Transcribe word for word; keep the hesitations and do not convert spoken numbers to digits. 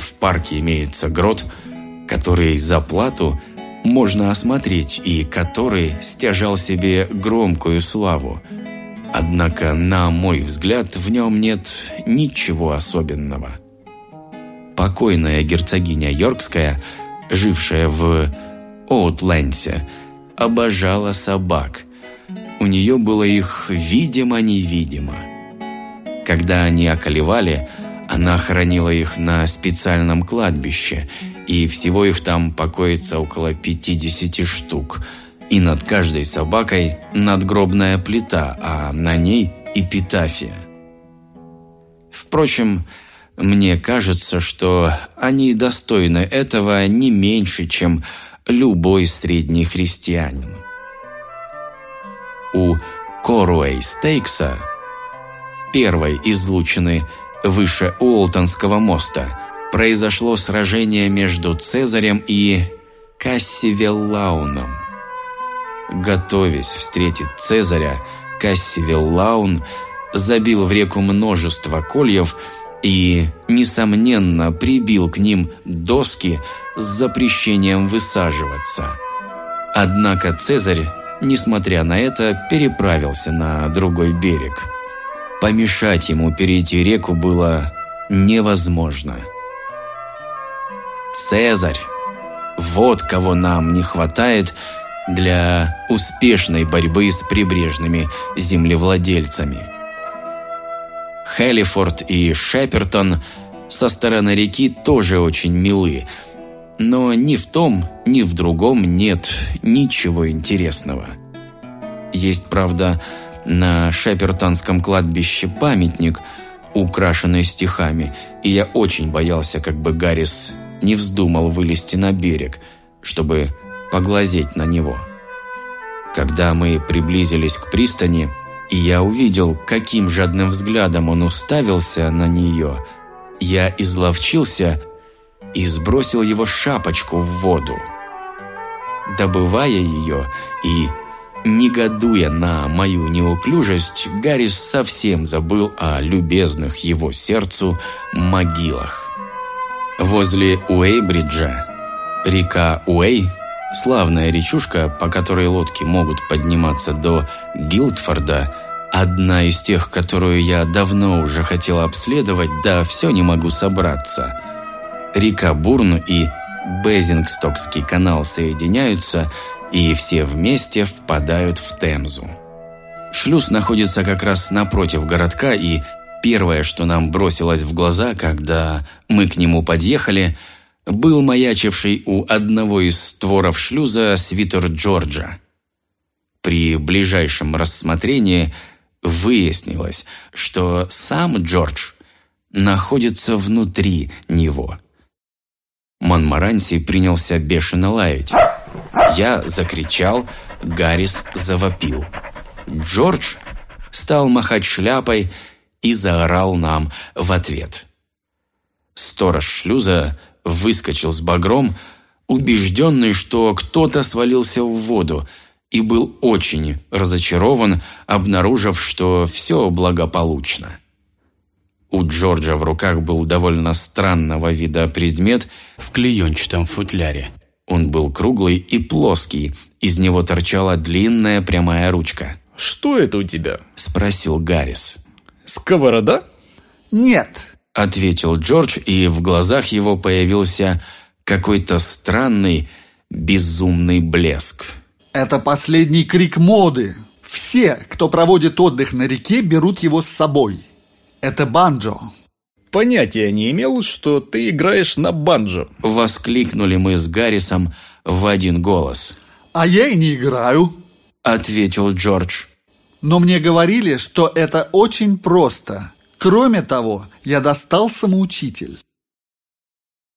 в парке имеется грот, который за плату можно осмотреть и который стяжал себе громкую славу. Однако, на мой взгляд, в нем нет ничего особенного. Покойная герцогиня Йоркская, жившая в Оутлендсе, обожала собак. У нее было их видимо-невидимо. Когда они околевали, она хоронила их на специальном кладбище, и всего их там покоится около пятидесяти штук. И над каждой собакой надгробная плита, а на ней эпитафия. Впрочем, мне кажется, что они достойны этого не меньше, чем любой средний христианин. У Коруэй-Стейкса, первой излучины выше Уолтонского моста, произошло сражение между Цезарем и Кассивеллауном. Готовясь встретить Цезаря, Кассивеллаун забил в реку множество кольев и, несомненно, прибил к ним доски с запрещением высаживаться. Однако Цезарь, несмотря на это, переправился на другой берег. Помешать ему перейти реку было невозможно. Цезарь – вот кого нам не хватает для успешной борьбы с прибрежными землевладельцами. Хеллифорд и Шепертон со стороны реки тоже очень милы, но ни в том, ни в другом нет ничего интересного. Есть, правда, на Шепертонском кладбище памятник, украшенный стихами, и я очень боялся, как бы Гаррис не вздумал вылезти на берег, чтобы поглазеть на него. Когда мы приблизились к пристани, и я увидел, каким жадным взглядом он уставился на нее, я изловчился и сбросил его шапочку в воду. Добывая ее и негодуя на мою неуклюжесть, Гаррис совсем забыл о любезных его сердцу могилах. Возле Уэйбриджа река Уэй, славная речушка, по которой лодки могут подниматься до Гилдфорда, одна из тех, которую я давно уже хотел обследовать, да все не могу собраться. Река Бурн и Безингстокский канал соединяются, и все вместе впадают в Темзу. Шлюз находится как раз напротив городка, и первое, что нам бросилось в глаза, когда мы к нему подъехали, был маячивший у одного из створов шлюза свитер Джорджа. При ближайшем рассмотрении выяснилось, что сам Джордж находится внутри него. Монморанси принялся бешено лаять. Я закричал, Гаррис завопил. Джордж стал махать шляпой и заорал нам в ответ. Сторож шлюза выскочил с багром, убежденный, что кто-то свалился в воду, и был очень разочарован, обнаружив, что все благополучно. У Джорджа в руках был довольно странного вида предмет в клеенчатом футляре. Он был круглый и плоский, из него торчала длинная прямая ручка. «Что это у тебя?» – спросил Гаррис. «Сковорода?» «Нет», – ответил Джордж, и в глазах его появился какой-то странный, безумный блеск. «Это последний крик моды. Все, кто проводит отдых на реке, берут его с собой. Это банджо». «Понятия не имел, что ты играешь на банджо», – воскликнули мы с Гаррисом в один голос. «А я и не играю», – ответил Джордж. «Но мне говорили, что это очень просто. Кроме того, я достал самоучитель».